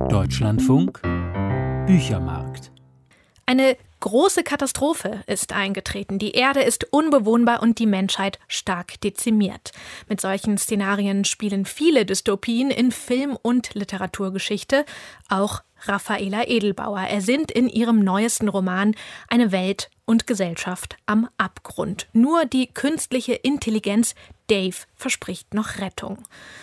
Deutschlandfunk Büchermarkt. Eine große Katastrophe ist eingetreten. Die Erde ist unbewohnbar und die Menschheit stark dezimiert. Mit solchen Szenarien spielen viele Dystopien in Film- und Literaturgeschichte. Auch Raffaela Edelbauer ersinnt in ihrem neuesten Roman eine Welt und Gesellschaft am Abgrund. Nur die künstliche Intelligenz Dave verspricht noch Rettung.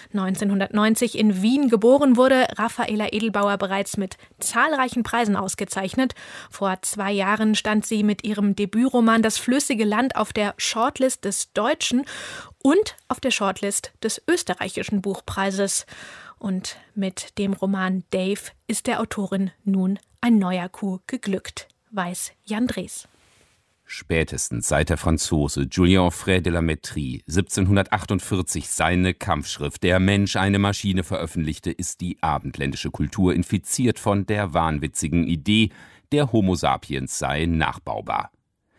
1990 in Wien geboren, wurde Raffaela Edelbauer bereits mit zahlreichen Preisen ausgezeichnet. Vor 2 Jahren stand sie mit ihrem Debütroman Das flüssige Land auf der Shortlist des Deutschen und auf der Shortlist des Österreichischen Buchpreises. Und mit dem Roman Dave ist der Autorin nun ein neuer Coup geglückt, weiß Jan Drees. Spätestens seit der Franzose Julien Frey de la Métrie 1748 seine Kampfschrift »Der Mensch, eine Maschine« veröffentlichte, ist die abendländische Kultur infiziert von der wahnwitzigen Idee, der Homo sapiens sei nachbaubar.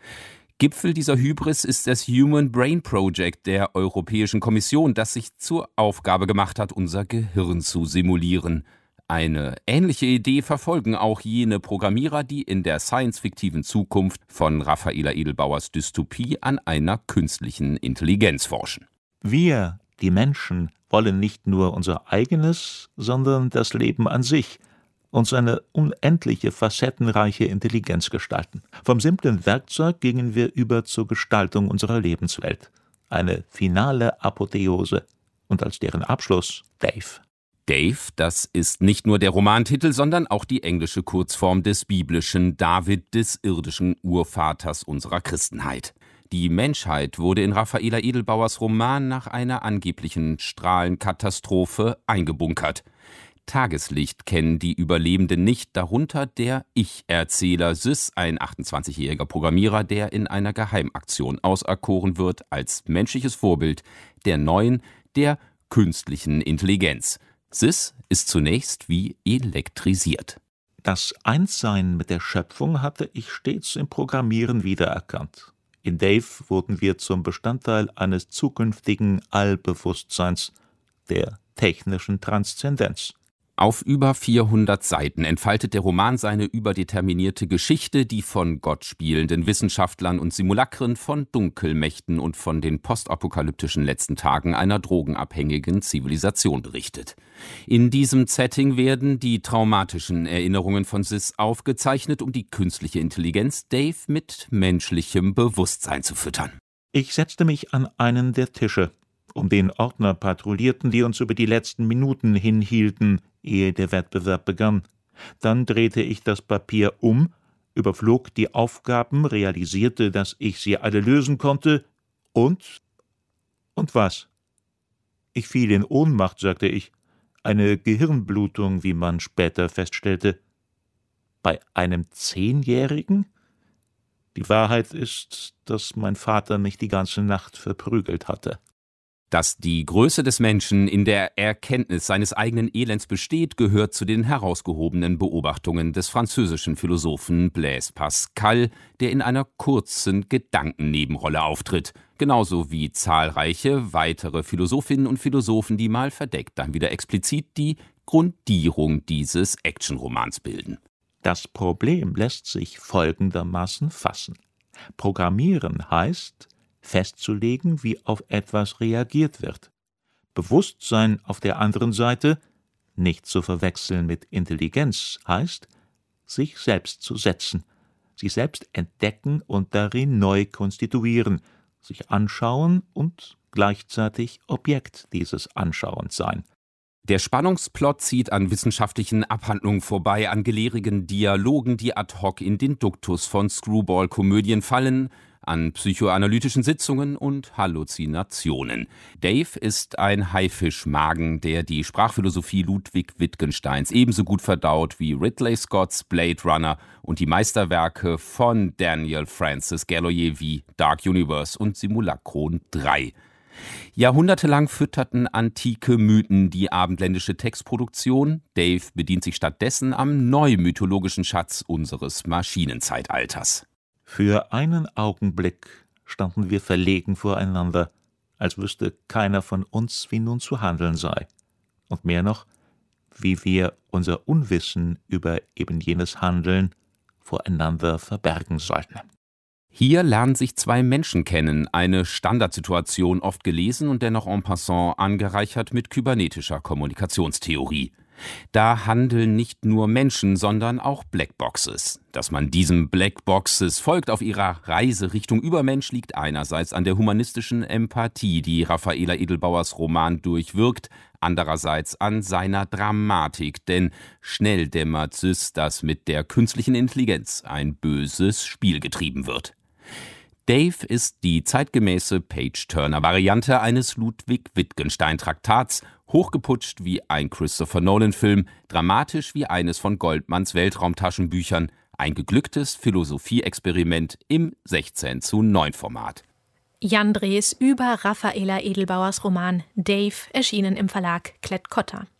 Gipfel dieser Hybris ist das Human Brain Project der Europäischen Kommission, das sich zur Aufgabe gemacht hat, unser Gehirn zu simulieren. Eine ähnliche Idee verfolgen auch jene Programmierer, die in der science-fiktiven Zukunft von Raffaela Edelbauers Dystopie an einer künstlichen Intelligenz forschen. Wir, die Menschen, wollen nicht nur unser eigenes, sondern das Leben an sich und seine unendliche, facettenreiche Intelligenz gestalten. Vom simplen Werkzeug gingen wir über zur Gestaltung unserer Lebenswelt. Eine finale Apotheose und als deren Abschluss Dave. Dave, das ist nicht nur der Romantitel, sondern auch die englische Kurzform des biblischen David, des irdischen Urvaters unserer Christenheit. Die Menschheit wurde in Raffaela Edelbauers Roman nach einer angeblichen Strahlenkatastrophe eingebunkert. Tageslicht kennen die Überlebenden nicht, darunter der Ich-Erzähler Sys, ein 28-jähriger Programmierer, der in einer Geheimaktion auserkoren wird als menschliches Vorbild der neuen, der künstlichen Intelligenz. Sys ist zunächst wie elektrisiert. Das Einssein mit der Schöpfung hatte ich stets im Programmieren wiedererkannt. In Dave wurden wir zum Bestandteil eines zukünftigen Allbewusstseins, der technischen Transzendenz. Auf über 400 Seiten entfaltet der Roman seine überdeterminierte Geschichte, die von Gott spielenden Wissenschaftlern und Simulakren, von Dunkelmächten und von den postapokalyptischen letzten Tagen einer drogenabhängigen Zivilisation berichtet. In diesem Setting werden die traumatischen Erinnerungen von Sys aufgezeichnet, um die künstliche Intelligenz Dave mit menschlichem Bewusstsein zu füttern. Ich setzte mich an einen der Tische. Um den Ordner patrouillierten, die uns über die letzten Minuten hinhielten, ehe der Wettbewerb begann. Dann drehte ich das Papier um, überflog die Aufgaben, realisierte, dass ich sie alle lösen konnte und was? Ich fiel in Ohnmacht, sagte ich. Eine Gehirnblutung, wie man später feststellte. Bei einem 10-Jährigen? Die Wahrheit ist, dass mein Vater mich die ganze Nacht verprügelt hatte. Dass die Größe des Menschen in der Erkenntnis seines eigenen Elends besteht, gehört zu den herausgehobenen Beobachtungen des französischen Philosophen Blaise Pascal, der in einer kurzen Gedankennebenrolle auftritt, genauso wie zahlreiche weitere Philosophinnen und Philosophen, die mal verdeckt, dann wieder explizit die Grundierung dieses Actionromans bilden. Das Problem lässt sich folgendermaßen fassen. Programmieren heißt, festzulegen, wie auf etwas reagiert wird. Bewusstsein auf der anderen Seite, nicht zu verwechseln mit Intelligenz, heißt, sich selbst zu setzen, sich selbst entdecken und darin neu konstituieren, sich anschauen und gleichzeitig Objekt dieses Anschauens sein. Der Spannungsplot zieht an wissenschaftlichen Abhandlungen vorbei, an gelehrigen Dialogen, die ad hoc in den Duktus von Screwball-Komödien fallen, an psychoanalytischen Sitzungen und Halluzinationen. Dave ist ein Haifischmagen, der die Sprachphilosophie Ludwig Wittgensteins ebenso gut verdaut wie Ridley Scotts Blade Runner und die Meisterwerke von Daniel Francis Galois wie Dark Universe und Simulacron 3. Jahrhundertelang fütterten antike Mythen die abendländische Textproduktion. Dave bedient sich stattdessen am neumythologischen Schatz unseres Maschinenzeitalters. Für einen Augenblick standen wir verlegen voreinander, als wüsste keiner von uns, wie nun zu handeln sei. Und mehr noch, wie wir unser Unwissen über eben jenes Handeln voreinander verbergen sollten. Hier lernen sich zwei Menschen kennen, eine Standardsituation, oft gelesen und dennoch en passant angereichert mit kybernetischer Kommunikationstheorie. Da handeln nicht nur Menschen, sondern auch Blackboxes. Dass man diesem Blackboxes folgt auf ihrer Reise Richtung Übermensch, liegt einerseits an der humanistischen Empathie, die Raffaela Edelbauers Roman durchwirkt, andererseits an seiner Dramatik, denn schnell dämmert Sys, dass mit der künstlichen Intelligenz ein böses Spiel getrieben wird. Dave ist die zeitgemäße Page-Turner-Variante eines Ludwig-Wittgenstein-Traktats, hochgeputscht wie ein Christopher-Nolan-Film, dramatisch wie eines von Goldmans Weltraumtaschenbüchern, ein geglücktes Philosophie-Experiment im 16:9-Format. Jan Drees über Raffaela Edelbauers Roman Dave, erschienen im Verlag Klett-Cotta.